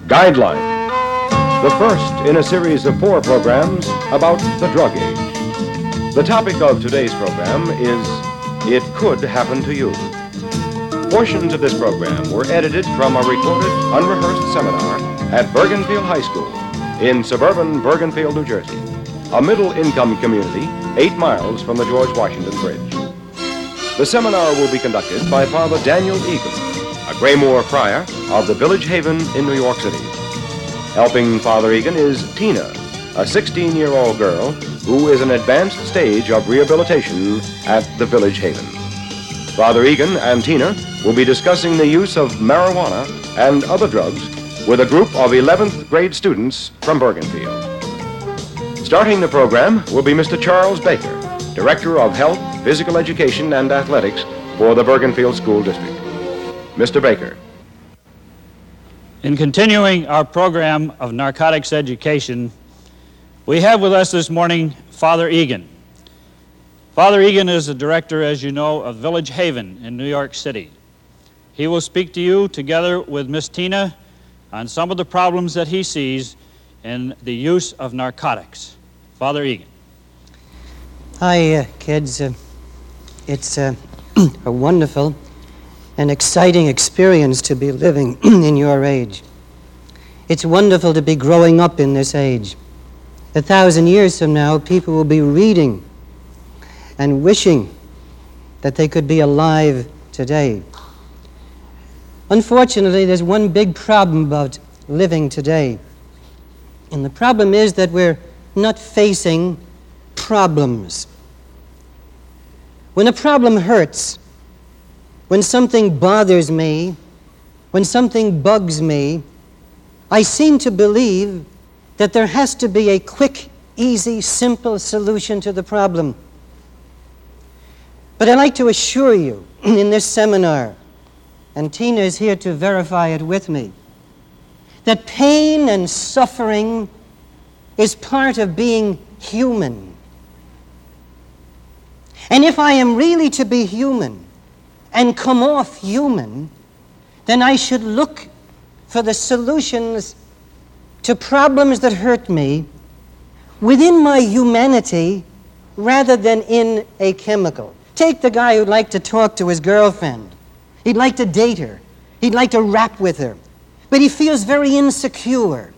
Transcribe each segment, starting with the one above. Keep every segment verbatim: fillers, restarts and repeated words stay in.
Guideline, the first in a series of four programs about the drug age. The topic of today's program is It Could Happen to You. Portions of this program were edited from a recorded, unrehearsed seminar at Bergenfield High School in suburban Bergenfield, New Jersey, a middle-income community eight miles from the George Washington Bridge. The seminar will be conducted by Father Daniel Egan, a Graymoor friar of the Village Haven in New York City. Helping Father Egan is Tina, a sixteen-year-old girl who is in an advanced stage of rehabilitation at the Village Haven. Father Egan and Tina will be discussing the use of marijuana and other drugs with a group of eleventh grade students from Bergenfield. Starting the program will be Mister Charles Baker, Director of Health, Physical Education, and Athletics for the Bergenfield School District. Mister Baker. In continuing our program of narcotics education, we have with us this morning Father Egan. Father Egan is the director, as you know, of Village Haven in New York City. He will speak to you together with Miss Tina on some of the problems that he sees in the use of narcotics. Father Egan. Hi, uh, kids. Uh, it's uh, a wonderful and exciting experience to be living in your age. It's wonderful to be growing up in this age. A thousand years from now, people will be reading and wishing that they could be alive today. Unfortunately, there's one big problem about living today. And the problem is that we're not facing problems. When a problem hurts, when something bothers me, when something bugs me, I seem to believe that there has to be a quick, easy, simple solution to the problem. But I'd like to assure you in this seminar, and Tina is here to verify it with me, that pain and suffering is part of being human. And if I am really to be human and come off human, then I should look for the solutions to problems that hurt me within my humanity rather than in a chemical. Take the guy who'd like to talk to his girlfriend. He'd like to date her. He'd like to rap with her. But he feels very insecure.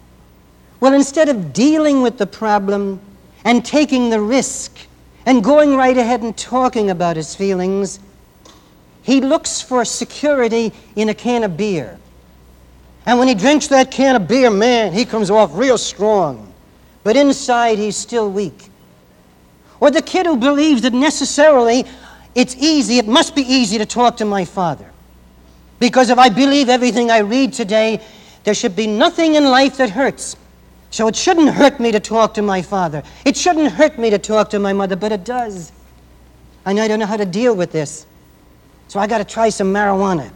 Well, instead of dealing with the problem and taking the risk and going right ahead and talking about his feelings, he looks for security in a can of beer. And when he drinks that can of beer, man, he comes off real strong. But inside, he's still weak. Or the kid who believes that necessarily it's easy, it must be easy to talk to my father. Because if I believe everything I read today, there should be nothing in life that hurts. So it shouldn't hurt me to talk to my father. It shouldn't hurt me to talk to my mother, but it does. And I don't know how to deal with this. So I got to try some marijuana.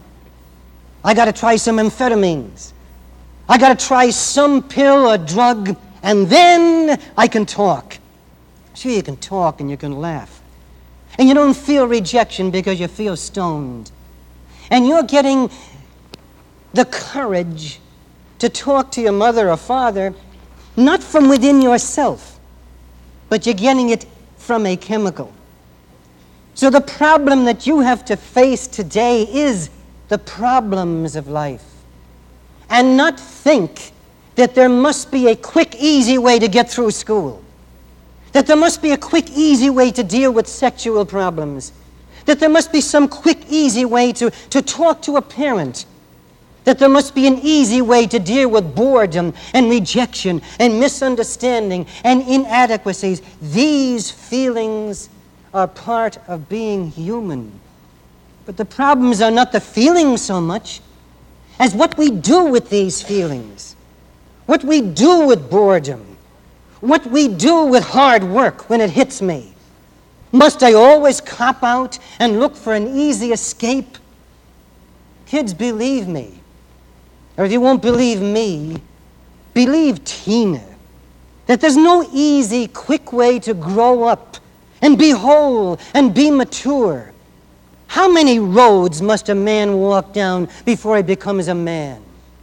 I got to try some amphetamines. I got to try some pill or drug, and then I can talk. Sure, you can talk and you can laugh. And you don't feel rejection because you feel stoned. And you're getting the courage to talk to your mother or father, not from within yourself, but you're getting it from a chemical. So the problem that you have to face today is the problems of life. And not think that there must be a quick, easy way to get through school. That there must be a quick, easy way to deal with sexual problems. That there must be some quick, easy way to, to talk to a parent. That there must be an easy way to deal with boredom and rejection and misunderstanding and inadequacies. These feelings are part of being human. But the problems are not the feelings so much as what we do with these feelings. What we do with boredom. What we do with hard work when it hits me. Must I always cop out and look for an easy escape? Kids, believe me. Or if you won't believe me, believe Tina. That there's no easy, quick way to grow up and be whole and be mature. How many roads must a man walk down before he becomes a man?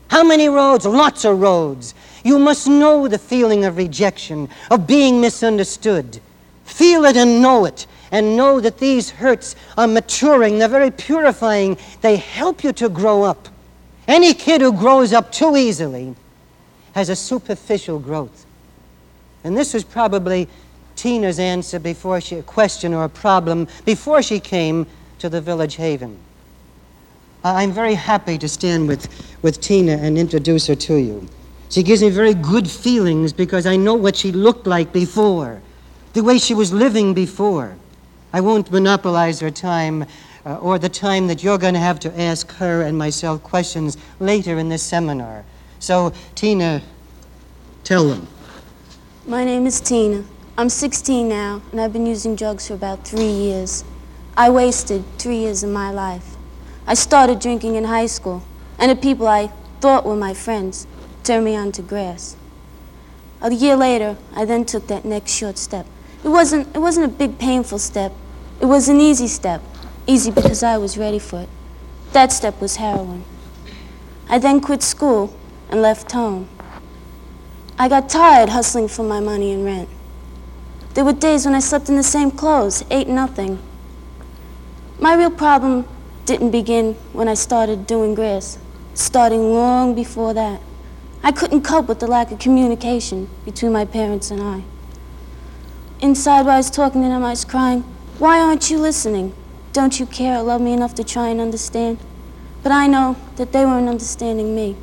How many roads? Lots of roads. You must know the feeling of rejection, of being misunderstood. Feel it and know it, and know that these hurts are maturing, they're very purifying. They help you to grow up. Any kid who grows up too easily has a superficial growth. And this was probably Tina's answer before she, a question or a problem, before she came to the Village Haven. I'm very happy to stand with, with Tina and introduce her to you. She gives me very good feelings because I know what she looked like before, the way she was living before. I won't monopolize her time uh, or the time that you're going to have to ask her and myself questions later in this seminar. So, Tina, tell them. My name is Tina. I'm sixteen now, and I've been using drugs for about three years. I wasted three years of my life. I started drinking in high school, and the people I thought were my friends turned me on to grass. A year later, I then took that next short step. It wasn't, it wasn't a big, painful step. It was an easy step, easy because I was ready for it. That step was heroin. I then quit school and left home. I got tired hustling for my money and rent. There were days when I slept in the same clothes, ate nothing. My real problem didn't begin when I started doing grass, starting long before that. I couldn't cope with the lack of communication between my parents and I. Inside, while I was talking to them, I was crying, "Why aren't you listening? Don't you care or love me enough to try and understand?" But I know that they weren't understanding me.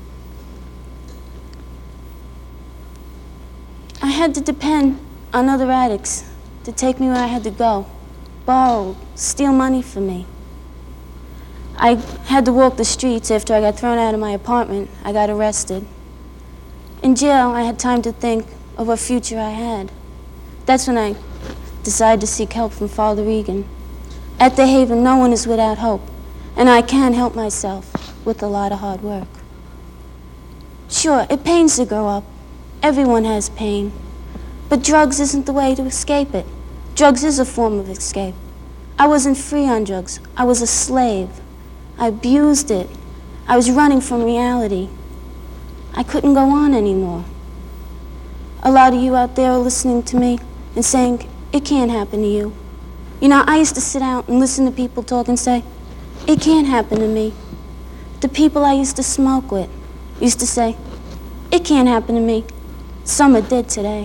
I had to depend on other addicts to take me where I had to go, borrow, steal money from me. I had to walk the streets after I got thrown out of my apartment. I got arrested. In jail, I had time to think of what future I had. That's when I decided to seek help from Father Egan. At the Haven, no one is without hope, and I can help myself with a lot of hard work. Sure, it pains to grow up. Everyone has pain. But drugs isn't the way to escape it. Drugs is a form of escape. I wasn't free on drugs. I was a slave. I abused it. I was running from reality. I couldn't go on anymore. A lot of you out there are listening to me and saying, it can't happen to you. You know, I used to sit out and listen to people talk and say, it can't happen to me. The people I used to smoke with used to say, it can't happen to me. Some are dead today.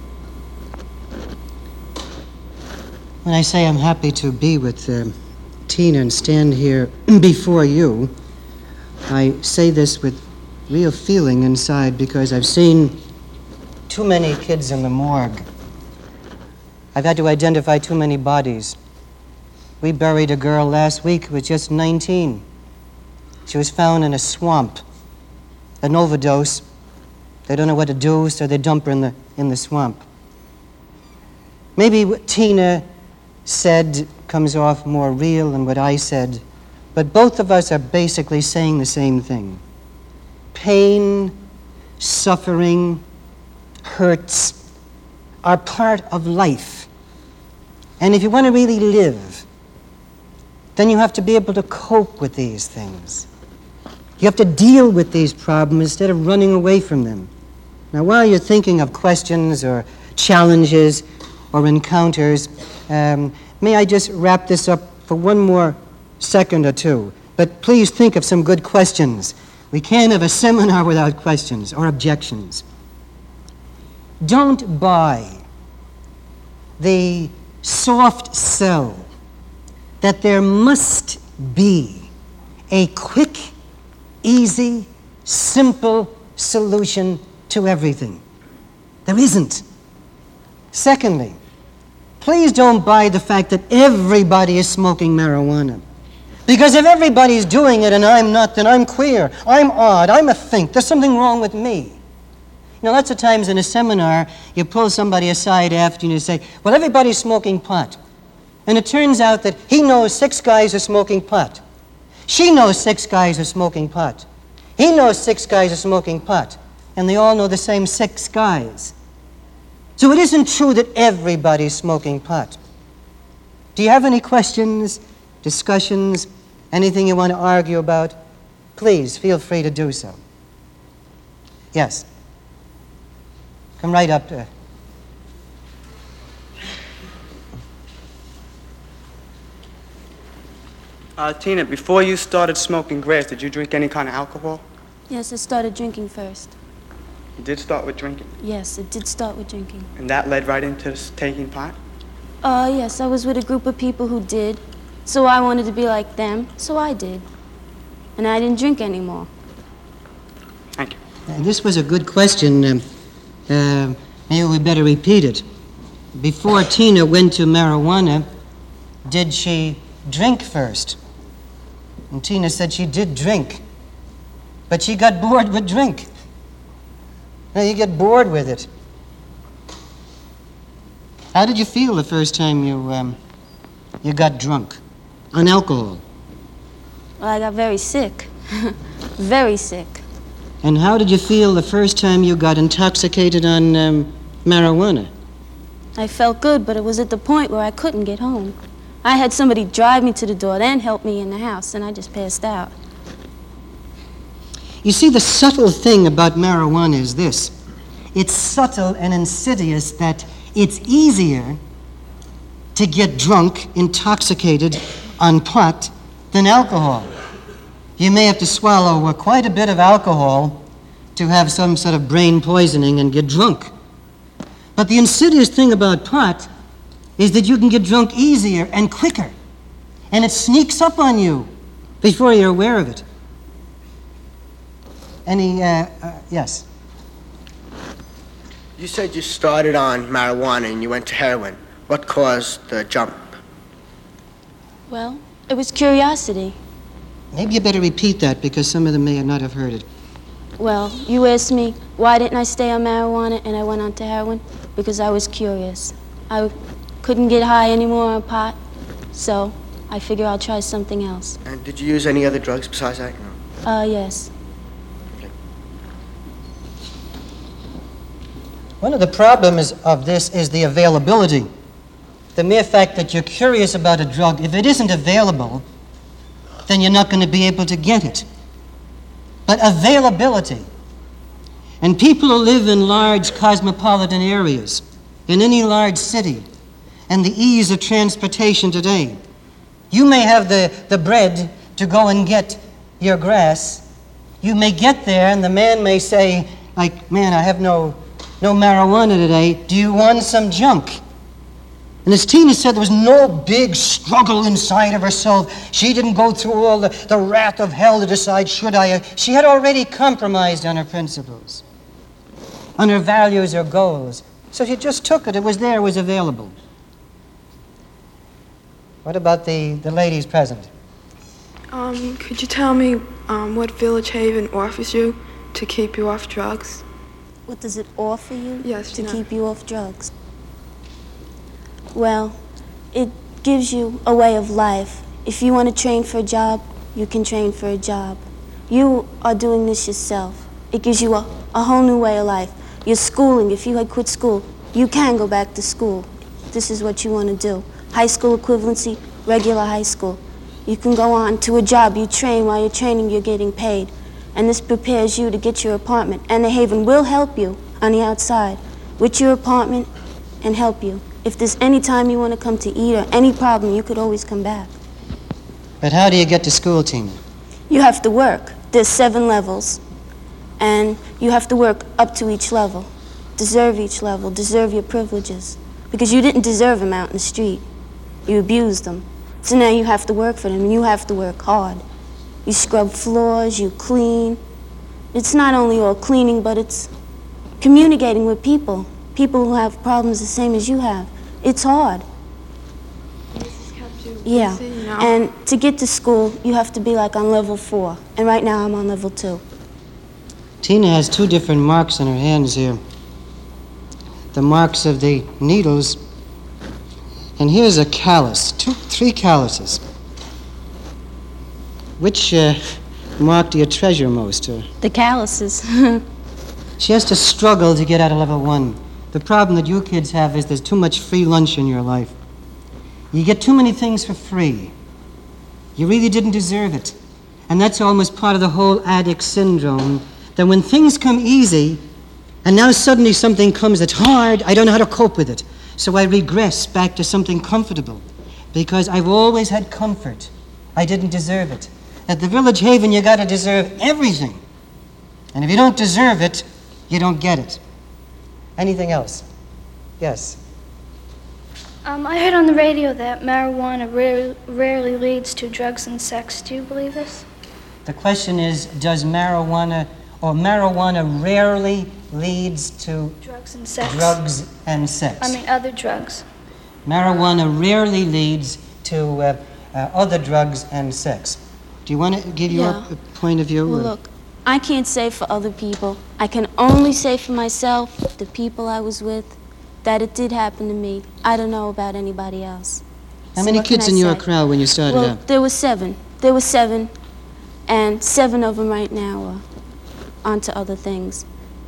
When I say I'm happy to be with uh, Tina and stand here before you, I say this with real feeling inside because I've seen too many kids in the morgue. I've had to identify too many bodies. We buried a girl last week who was just nineteen. She was found in a swamp, an overdose. They don't know what to do, so they dump her in the, in the swamp. Maybe what Tina said comes off more real than what I said, but both of us are basically saying the same thing. Pain, suffering, hurts are part of life. And if you want to really live, then you have to be able to cope with these things. You have to deal with these problems instead of running away from them. Now, while you're thinking of questions or challenges or encounters, um, may I just wrap this up for one more second or two? But please think of some good questions. We can't have a seminar without questions or objections. Don't buy the soft sell that there must be a quick, easy, simple solution to everything. There isn't. Secondly, please don't buy the fact that everybody is smoking marijuana. Because if everybody's doing it and I'm not, then I'm queer, I'm odd, I'm a fink, there's something wrong with me. You know, lots of times in a seminar, you pull somebody aside after and you say, well, everybody's smoking pot. And it turns out that he knows six guys are smoking pot. She knows six guys are smoking pot. He knows six guys are smoking pot. And they all know the same six guys. So it isn't true that everybody's smoking pot. Do you have any questions, discussions, anything you want to argue about? please feel free to do so. Yes. Come right up to... Uh, Tina, before you started smoking grass, did you drink any kind of alcohol? Yes, I started drinking first. You did start with drinking, Yes, it did start with drinking. and that led right into s- taking pot? Uh, yes, I was with a group of people who did. So I wanted to be like them, so I did. And I didn't drink anymore. Thank you. Uh, This was a good question. Um, uh, maybe we better repeat it. Before Tina went to marijuana, did she drink first? And Tina said she did drink, but she got bored with drink. Now you get bored with it. How did you feel the first time you um, you got drunk on alcohol? Well, I got very sick. Very sick. And how did you feel the first time you got intoxicated on um, marijuana? I felt good, but it was at the point where I couldn't get home. I had somebody drive me to the door, then help me in the house, and I just passed out. You see, the subtle thing about marijuana is this. It's subtle and insidious that it's easier to get drunk, intoxicated on pot than alcohol. You may have to swallow uh, quite a bit of alcohol to have some sort of brain poisoning and get drunk. But the insidious thing about pot is that you can get drunk easier and quicker, and it sneaks up on you before you're aware of it. Any, uh, uh, yes? You said you started on marijuana and you went to heroin. What caused the jump? Well, it was curiosity. Maybe you better repeat that because some of them may not have heard it. Well, you asked me why didn't I stay on marijuana and I went on to heroin? Because I was curious. I couldn't get high anymore on pot, so I figure I'll try something else. And did you use any other drugs besides that? No. Uh, yes. One of the problems of this is the availability. The mere fact that you're curious about a drug, if it isn't available, then you're not going to be able to get it. But availability. And people who live in large cosmopolitan areas, in any large city, and the ease of transportation today, you may have the, the bread to go and get your grass. You may get there and the man may say, like, man, I have no, no marijuana today. Do you want some junk? And as Tina said, there was no big struggle inside of herself. She didn't go through all the, the wrath of hell to decide, should I? She had already compromised on her principles, on her values or goals. So she just took it. It was there. It was available. What about the, the ladies present? Um, could you tell me um, what Village Haven offers you to keep you off drugs? What does it offer you Yes, to no. keep you off drugs? Well, it gives you a way of life. If you want to train for a job, you can train for a job. You are doing this yourself. It gives you a, a whole new way of life. You're schooling. If you had quit school, you can go back to school. This is what you want to do. High school equivalency, regular high school. You can go on to a job. You train. While you're training, you're getting paid. And this prepares you to get your apartment. And the Haven will help you on the outside with your apartment and help you. If there's any time you want to come to eat or any problem, you could always come back. But how do you get to school, Tina? You have to work. There's seven levels. And you have to work up to each level. Deserve each level. Deserve your privileges. Because you didn't deserve them out in the street. You abused them. So now you have to work for them, and you have to work hard. You scrub floors, you clean. It's not only all cleaning, but it's communicating with people. People who have problems the same as you have. It's hard. This has kept you Yeah. busy, you know? And to get to school, you have to be like on level four. And right now I'm on level two. Tina has two different marks on her hands here. The marks of the needles. And here's a callus, two, three calluses. Which uh, mark do you treasure most? Uh, The calluses. she has to struggle to get out of level one. The problem that you kids have is there's too much free lunch in your life. You get too many things for free. You really didn't deserve it. And that's almost part of the whole addict syndrome, that when things come easy, and now suddenly something comes that's hard, I don't know how to cope with it. So I regress back to something comfortable, because I've always had comfort. I didn't deserve it. At the Village Haven, you gotta deserve everything. And if you don't deserve it, you don't get it. Anything else? Yes. Um, I heard on the radio that marijuana rare, rarely leads to drugs and sex. Do you believe this? The question is, does marijuana, or marijuana rarely leads to Drugs and sex. drugs and sex? I mean, other drugs. Marijuana rarely leads to uh, uh, other drugs and sex. Do you want to give your Yeah. uh, point of view? Well, or- look, I can't say for other people. I can only say for myself, the people I was with, that it did happen to me. I don't know about anybody else. How So many what can kids I in your say? crowd when you started Well, out? there were seven. There were seven, and seven of them right now are onto other things.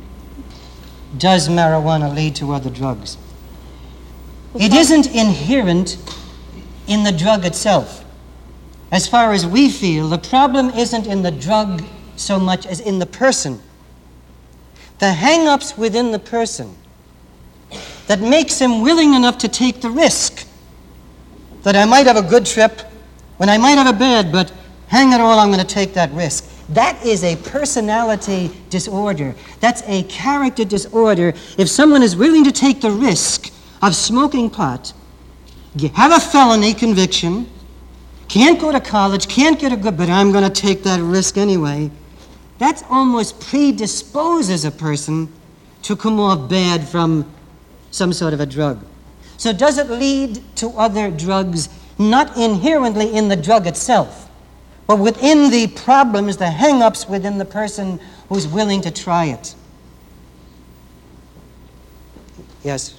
Does marijuana lead to other drugs? Well, It prob- isn't inherent in the drug itself. As far as we feel, the problem isn't in the drug so much as in the person. The hang-ups within the person that makes him willing enough to take the risk that I might have a good trip, when I might have a bad, but hang it all, I'm going to take that risk. That is a personality disorder. That's a character disorder. If someone is willing to take the risk of smoking pot, you have a felony conviction, can't go to college, can't get a good, but I'm going to take that risk anyway, that almost predisposes a person to come off bad from some sort of a drug. So does it lead to other drugs? Not inherently in the drug itself, but within the problems, the hang-ups within the person who's willing to try it. Yes?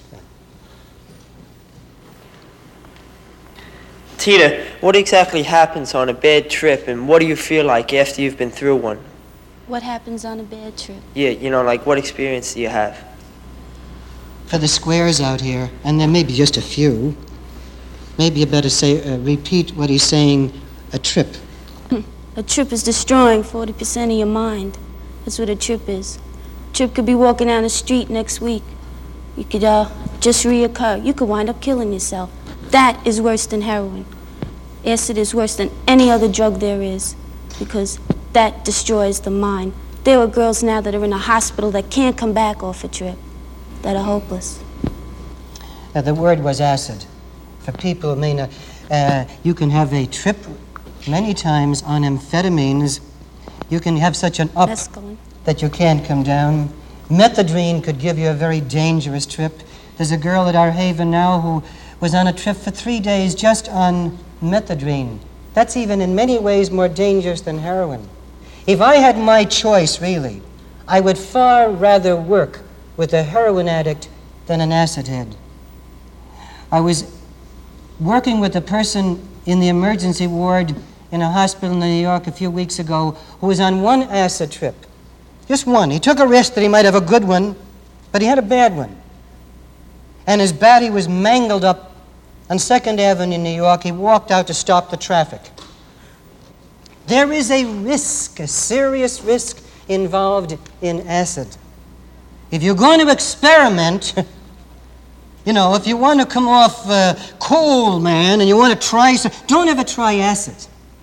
Tita, what exactly happens on a bad trip, and what do you feel like after you've been through one? What happens on a bad trip? Yeah, you know, like what experience do you have? For the squares out here, and there may be just a few, maybe you better say, uh, repeat what he's saying, a trip. A trip is destroying forty percent of your mind. That's what a trip is. A trip could be walking down the street next week. You could uh, just reoccur. You could wind up killing yourself. That is worse than heroin. Acid is worse than any other drug there is, because that destroys the mind. There are girls now that are in a hospital that can't come back off a trip, that are hopeless. Uh, the word was acid. For people who may not, uh, you can have a trip many times on amphetamines. You can have such an up Mescaline. that you can't come down. Methadone could give you a very dangerous trip. There's a girl at our haven now who was on a trip for three days just on methadone. That's even in many ways more dangerous than heroin. If I had my choice, really, I would far rather work with a heroin addict than an acid head. I was working with a person in the emergency ward in a hospital in New York a few weeks ago who was on one acid trip. Just one. He took a risk that he might have a good one, but he had a bad one. And his body was mangled up on Second Avenue in New York. He walked out to stop the traffic. There is a risk, a serious risk involved in acid. If you're going to experiment, you know, if you want to come off uh, cool, man, and you want to try, some, don't ever try acid.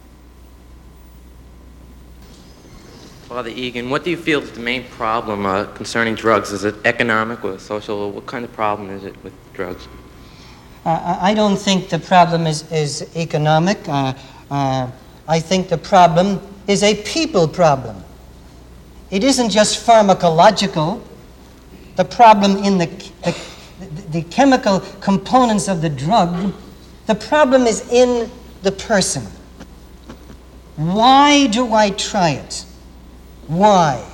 Father Egan, what do you feel is the main problem uh, concerning drugs? Is it economic or social? What kind of problem is it with drugs? Uh, I don't think the problem is, is economic. Uh, uh, I think the problem is a people problem. It isn't just pharmacological. The problem in the, the, the chemical components of the drug, the problem is in the person. Why do I try it? Why?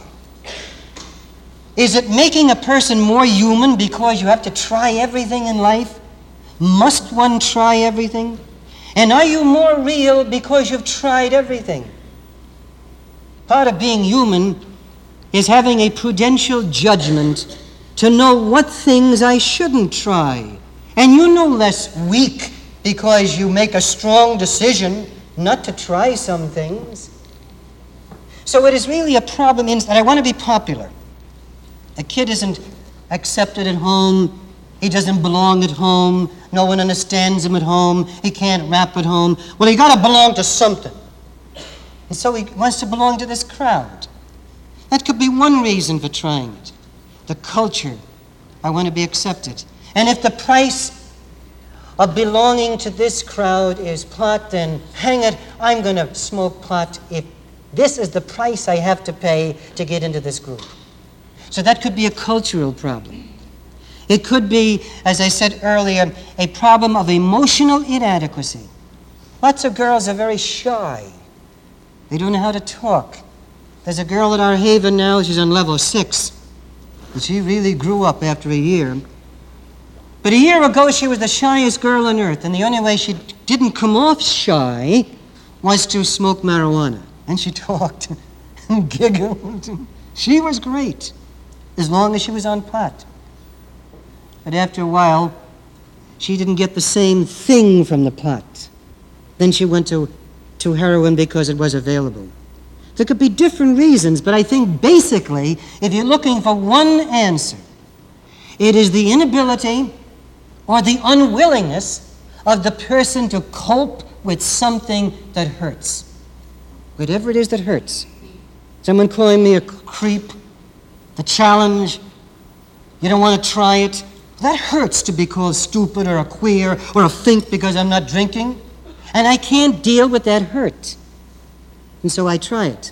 Is it making a person more human because you have to try everything in life? Must one try everything? And are you more real because you've tried everything? Part of being human is having a prudential judgment to know what things I shouldn't try. And you're no less weak because you make a strong decision not to try some things. So it is really a problem in that I want to be popular. A kid isn't accepted at home. He doesn't belong at home. No one understands him at home. He can't rap at home. Well, he got to belong to something. And so he wants to belong to this crowd. That could be one reason for trying it. The culture. I want to be accepted. And if the price of belonging to this crowd is pot, then hang it, I'm going to smoke pot if this is the price I have to pay to get into this group. So that could be a cultural problem. It could be, as I said earlier, a problem of emotional inadequacy. Lots of girls are very shy. They don't know how to talk. There's a girl at our Haven now, she's on level six. And she really grew up after a year. But a year ago, she was the shyest girl on earth, and the only way she didn't come off shy was to smoke marijuana. And she talked and giggled. She was great, as long as she was on pot. But after a while, she didn't get the same thing from the pot. Then she went to, to heroin because it was available. There could be different reasons, but I think basically, if you're looking for one answer, it is the inability or the unwillingness of the person to cope with something that hurts. Whatever it is that hurts. Someone calling me a creep, the challenge, you don't want to try it. That hurts to be called stupid or a queer or a fink because I'm not drinking. And I can't deal with that hurt. And so I try it.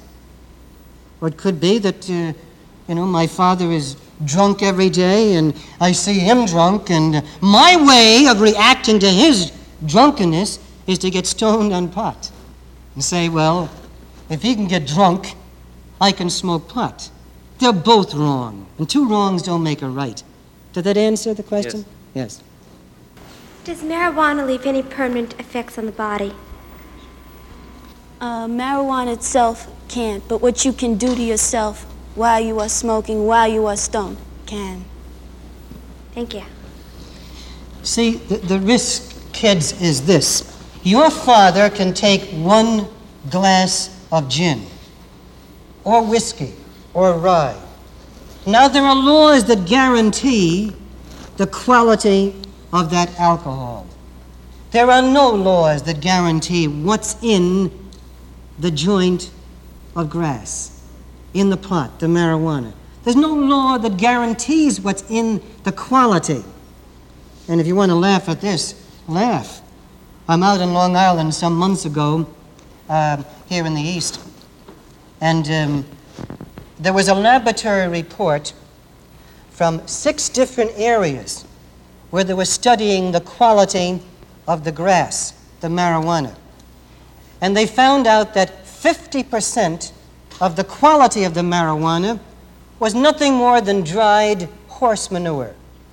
Or it could be that, uh, you know, my father is drunk every day and I see him drunk, and my way of reacting to his drunkenness is to get stoned on pot and say, well, if he can get drunk, I can smoke pot. They're both wrong, and two wrongs don't make a right. Did that answer the question? Yes. Yes. Does marijuana leave any permanent effects on the body? Uh, marijuana itself can't, but what you can do to yourself while you are smoking, while you are stoned, can. Thank you. See, the, the risk, kids, is this. Your father can take one glass of gin, or whiskey, or rye. Now, there are laws that guarantee the quality of that alcohol. There are no laws that guarantee what's in the joint of grass, in the pot, the marijuana. There's no law that guarantees what's in the quality. And if you want to laugh at this, laugh. I'm out in Long Island some months ago, uh, here in the East, and um, there was a laboratory report from six different areas where they were studying the quality of the grass, the marijuana. And they found out that fifty percent of the quality of the marijuana was nothing more than dried horse manure.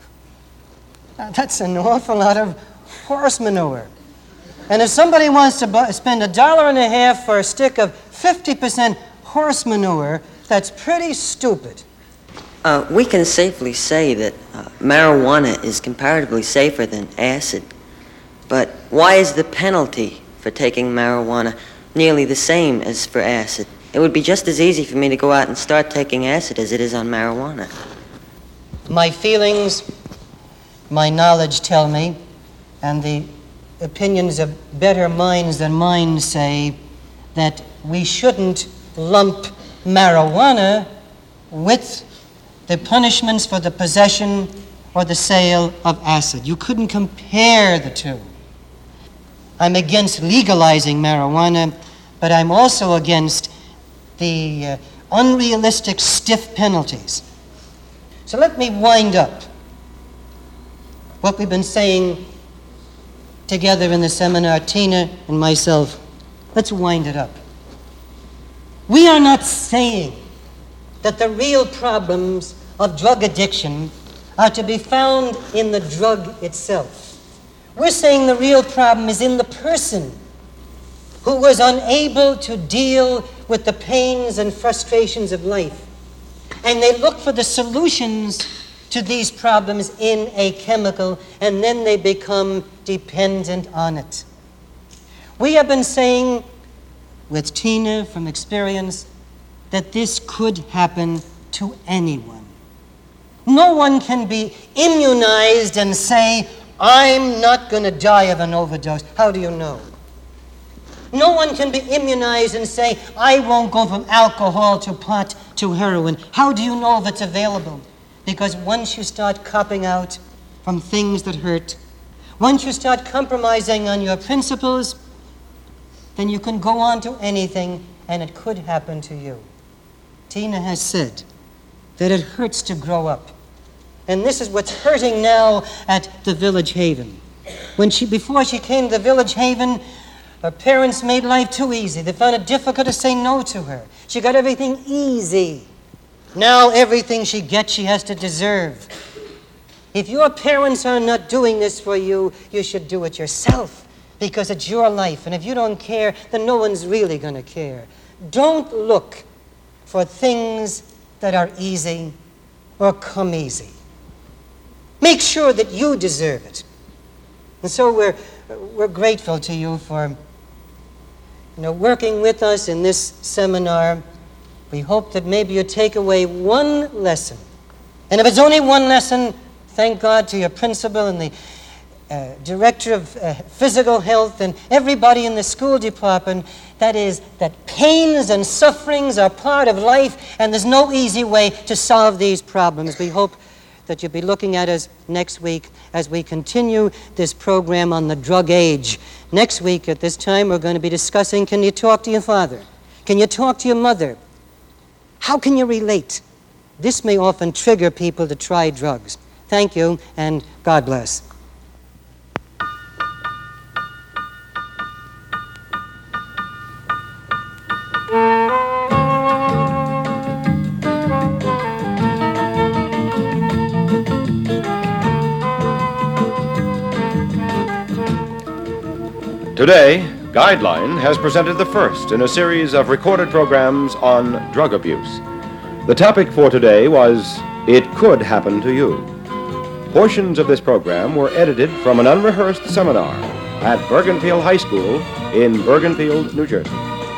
Now, that's an awful lot of horse manure. And if somebody wants to bu- spend a dollar and a half for a stick of fifty percent horse manure, that's pretty stupid. Uh, we can safely say that uh, marijuana is comparatively safer than acid. But why is the penalty for taking marijuana nearly the same as for acid? It would be just as easy for me to go out and start taking acid as it is on marijuana. My feelings, my knowledge tell me, and the opinions of better minds than mine say that we shouldn't lump marijuana with the punishments for the possession or the sale of acid. You couldn't compare the two. I'm against legalizing marijuana, but I'm also against the uh, unrealistic stiff penalties. So let me wind up what we've been saying together in the seminar, Tina and myself. Let's wind it up. We are not saying that the real problems of drug addiction are to be found in the drug itself. We're saying the real problem is in the person who was unable to deal with the pains and frustrations of life. And they look for the solutions to these problems in a chemical, and then they become dependent on it. We have been saying, with Tina from experience, that this could happen to anyone. No one can be immunized and say, I'm not going to die of an overdose. How do you know? No one can be immunized and say, I won't go from alcohol to pot to heroin. How do you know if it's available? Because once you start copping out from things that hurt, once you start compromising on your principles, then you can go on to anything, and it could happen to you. Tina has said that it hurts to grow up. And this is what's hurting now at the Village Haven. When she, before she came to the Village Haven, her parents made life too easy. They found it difficult to say no to her. She got everything easy. Now everything she gets, she has to deserve. If your parents are not doing this for you, you should do it yourself, because it's your life. And if you don't care, then no one's really going to care. Don't look for things that are easy or come easy. Make sure that you deserve it. And so we're, we're grateful to you for you know, working with us in this seminar. We hope that maybe you take away one lesson. And if it's only one lesson, thank God to your principal and the uh, director of uh, physical health and everybody in the school department. That is, that pains and sufferings are part of life, and there's no easy way to solve these problems. We hope that you'll be looking at us next week as we continue this program on the drug age. Next week at this time, we're going to be discussing, can you talk to your father? Can you talk to your mother? How can you relate? This may often trigger people to try drugs. Thank you, and God bless. Today, Guideline has presented the first in a series of recorded programs on drug abuse. The topic for today was, It Could Happen to You. Portions of this program were edited from an unrehearsed seminar at Bergenfield High School in Bergenfield, New Jersey.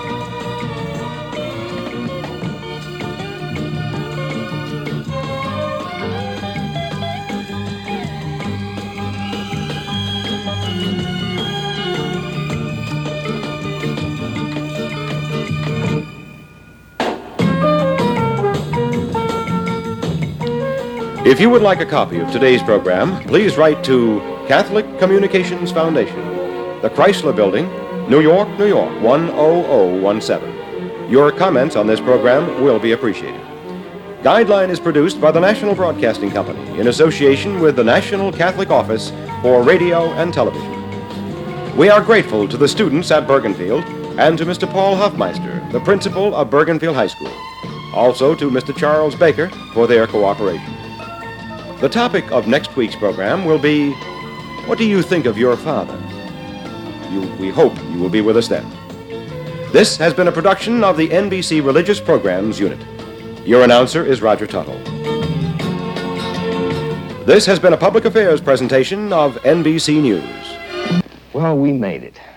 If you would like a copy of today's program, please write to Catholic Communications Foundation, the Chrysler Building, New York, New York, one oh oh one seven. Your comments on this program will be appreciated. Guideline is produced by the National Broadcasting Company in association with the National Catholic Office for Radio and Television. We are grateful to the students at Bergenfield and to Mister Paul Hoffmeister, the principal of Bergenfield High School. Also to Mister Charles Baker for their cooperation. The topic of next week's program will be, what do you think of your father? You, we hope you will be with us then. This has been a production of the N B C Religious Programs Unit. Your announcer is Roger Tuttle. This has been a public affairs presentation of N B C News. Well, we made it.